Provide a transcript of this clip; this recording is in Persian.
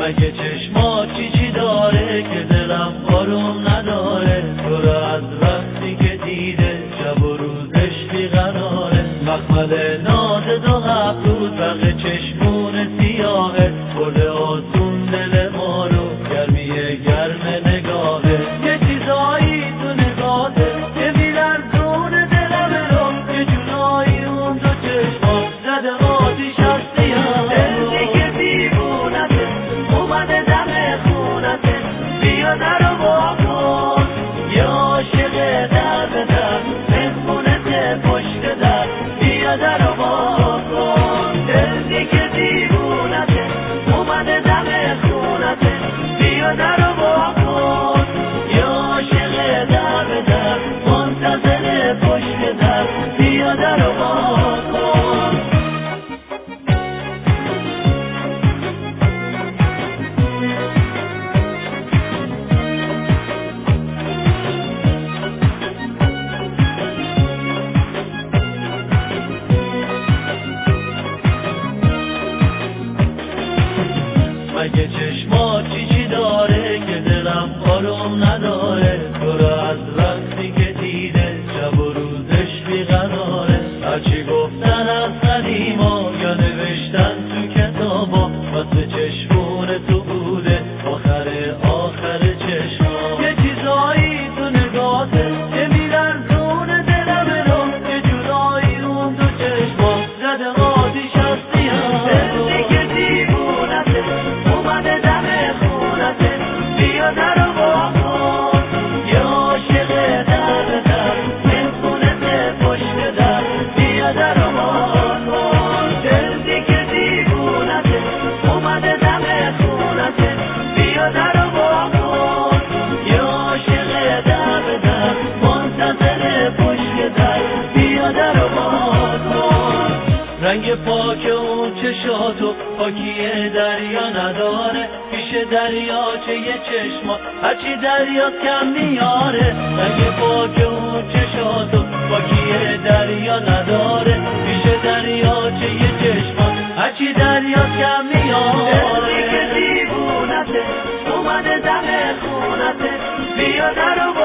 مگه چشما چی داره که دلم آروم نداره؟ تو رو از وقتی که دیده شب و روزش بیقراره. مخمل ناز دو هفتود بقیه چشمون سیاهه، برده آسون دل ما رو گرمی گرم نگاهه. یه چیزایی تو نگاهه که میلرزون دلم رو، یه جونایی اون دو چشما زده آتیش از سیاه. دل دیگه دیوونته اومده دم خونته، بیا در رو با کن یه عاشق در به در بخونته پشت در، بیا در رو با کن. دل دیگه دیوونته اومده دم خونته، بیا در رو با کن یه عاشق در به در منتظر پشت در، بیا در رو با کن. مگه چشما چی داره که دلم آروم نداره؟ تو رو از وقتی که دیده شب و روزش بیقراره. هرچی گفتن از قدیما یا نوشتن تو کتابا واسه چشمون تو بوده آخر چشما. یه چیزایی تو نگاهه که میلرزون دلم رو، یه جورایی اون تو چشما زده آتیش از سیاه. دل دیگه دیوونته اومده دم خونته، بیا در رو با کن یه عاشق در به در بخونته پشت در، بیا در رو با کن. دل دیگه دیوونته اومده دم خونته، بیا در رو با کن یه عاشق در به در منتظر پشت در، بیا در رو با کن. رنگ پاک اون چشاتو پاکی دریا نداره، پیش دریاچه یه چشما هرچی دریا کم میاره. رنگ پاک اون چشاتو پاکی دریا نداره، پیش دریاچه یه چشما هرچی دریا کم میاره. دل دیگه دیوونته اومده دم خونته، بیا در رو